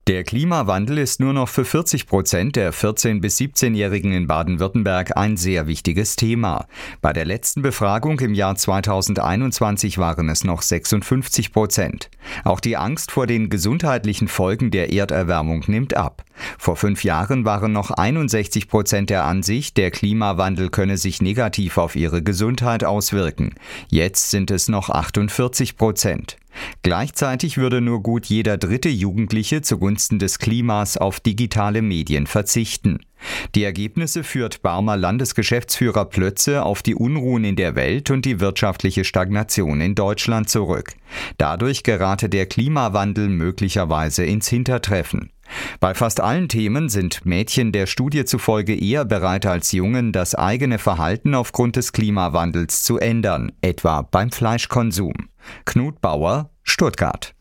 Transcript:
Der Klimawandel ist nur noch für 40% der 14- bis 17-Jährigen in Baden-Württemberg ein sehr wichtiges Thema. Bei der letzten Befragung im Jahr 2021 waren es noch 56%. Auch die Angst vor den gesundheitlichen Folgen der Erderwärmung nimmt ab. Vor 5 Jahren waren noch 61% der Ansicht, der Klimawandel könne sich negativ auf ihre Gesundheit auswirken. Jetzt sind es noch 48%. Gleichzeitig würde nur gut jeder dritte Jugendliche zugunsten des Klimas auf digitale Medien verzichten. Die Ergebnisse führt Barmer Landesgeschäftsführer Plötze auf die Unruhen in der Welt und die wirtschaftliche Stagnation in Deutschland zurück. Dadurch gerate der Klimawandel möglicherweise ins Hintertreffen. Bei fast allen Themen sind Mädchen der Studie zufolge eher bereit als Jungen, das eigene Verhalten aufgrund des Klimawandels zu ändern, etwa beim Fleischkonsum. Knut Bauer, Stuttgart.